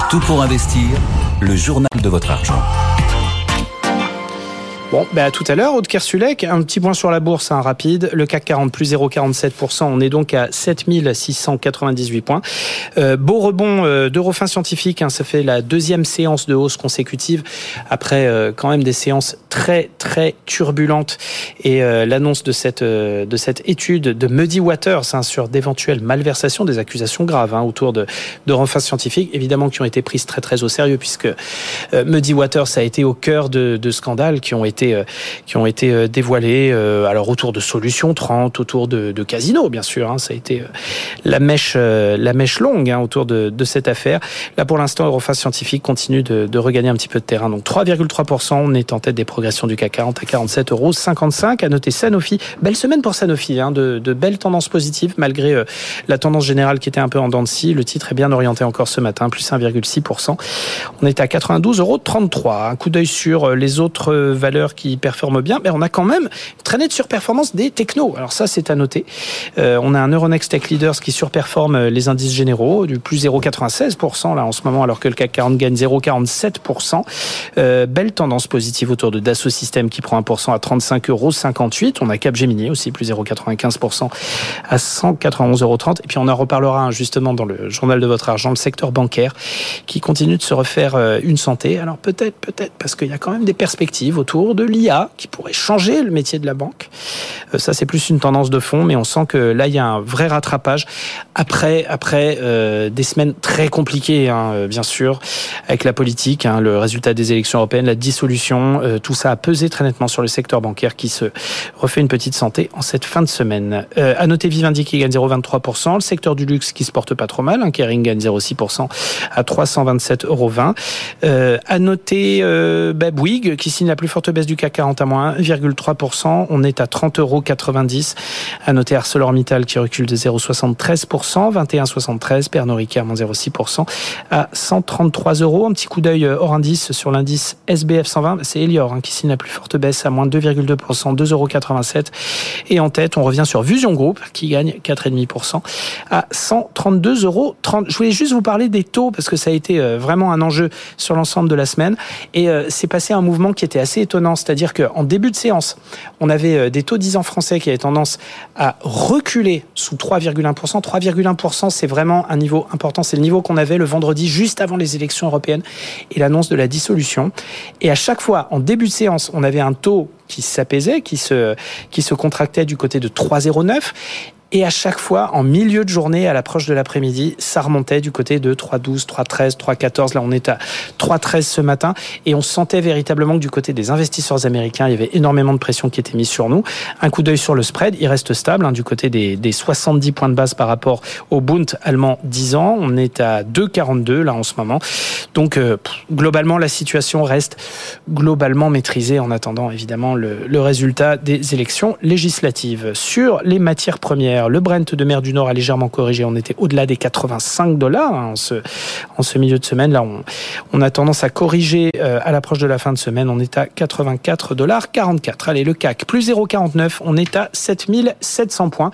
Tout pour investir, le journal de votre argent. Bon, à tout à l'heure, Aude Kersulek, un petit point sur la bourse, rapide. Le CAC 40 plus 0,47%, on est donc à 7698 points. Beau rebond d'Eurofin Scientifique, ça fait la deuxième séance de hausse consécutive après quand même des séances très très turbulentes et l'annonce de cette étude de Muddy Waters sur d'éventuelles malversations, des accusations graves autour d'Eurofin Scientifique, évidemment qui ont été prises très très au sérieux puisque Muddy Waters a été au cœur de scandales qui ont été dévoilés, alors autour de Solution 30, autour de Casino, bien sûr. Ça a été la mèche longue autour de cette affaire. Là, pour l'instant, Eurofin Scientifique continue de regagner un petit peu de terrain. Donc 3,3%, on est en tête des progressions du CAC 40 à 47,55 €. À noter Sanofi, belle semaine pour Sanofi, de belles tendances positives malgré la tendance générale qui était un peu en dents de scie. Le titre est bien orienté encore ce matin, plus 1,6%. On est à 92,33 €. Un coup d'œil sur les autres valeurs qui performent bien, mais on a quand même une traînée de surperformance des technos. Alors ça, c'est à noter. On a un Euronext Tech Leaders qui surperforme les indices généraux, du plus 0,96% là en ce moment, alors que le CAC 40 gagne 0,47%. Belle tendance positive autour de Dassault Systèmes qui prend 1% à 35,58 €. On a Capgemini aussi, plus 0,95% à 191,30 €. Et puis on en reparlera justement dans le journal de votre argent, le secteur bancaire qui continue de se refaire une santé. Alors peut-être parce qu'il y a quand même des perspectives autour de l'IA qui pourrait changer le métier de la banque. Ça, c'est plus une tendance de fond, mais on sent que là, il y a un vrai rattrapage après des semaines très compliquées, bien sûr, avec la politique, le résultat des élections européennes, la dissolution, tout ça a pesé très nettement sur le secteur bancaire qui se refait une petite santé en cette fin de semaine. À noter Vivendi qui gagne 0,23%, le secteur du luxe qui se porte pas trop mal, Kering gagne 0,6% à 327,20 €. À noter Bouygues qui signe la plus forte baisse du CAC 40 à moins 1,3%. On est à 30,90 €. À noter ArcelorMittal qui recule de 0,73%, 21,73. Pernod Ricard, moins 0,6% à 133 €. Un petit coup d'œil hors indice sur l'indice SBF 120. C'est Elior qui signe la plus forte baisse à moins 2,2%, 2,87 €. Et en tête, on revient sur Vusion Group qui gagne 4,5% à 132,30 €. Je voulais juste vous parler des taux parce que ça a été vraiment un enjeu sur l'ensemble de la semaine. Et c'est passé un mouvement qui était assez étonnant, c'est-à-dire qu'en début de séance, on avait des taux 10 ans français qui avaient tendance à reculer sous 3,1%. 3,1%, c'est vraiment un niveau important. C'est le niveau qu'on avait le vendredi juste avant les élections européennes et l'annonce de la dissolution. Et à chaque fois, en début de séance, on avait un taux qui s'apaisait, qui se contractait du côté de 3,09. Et à chaque fois, en milieu de journée, à l'approche de l'après-midi, ça remontait du côté de 3,12, 3,13, 3,14. Là, on est à 3,13 ce matin. Et on sentait véritablement que du côté des investisseurs américains, il y avait énormément de pression qui était mise sur nous. Un coup d'œil sur le spread, il reste stable, du côté des 70 points de base par rapport au Bund allemand 10 ans. On est à 2,42 là en ce moment. Donc, globalement, la situation reste globalement maîtrisée en attendant, évidemment, le résultat des élections législatives. Sur les matières premières, le Brent de mer du Nord a légèrement corrigé. On était au-delà des 85 $ en ce milieu de semaine. Là, on a tendance à corriger à l'approche de la fin de semaine. On est à 84,44 $. Allez, le CAC, plus 0,49. On est à 7700 points.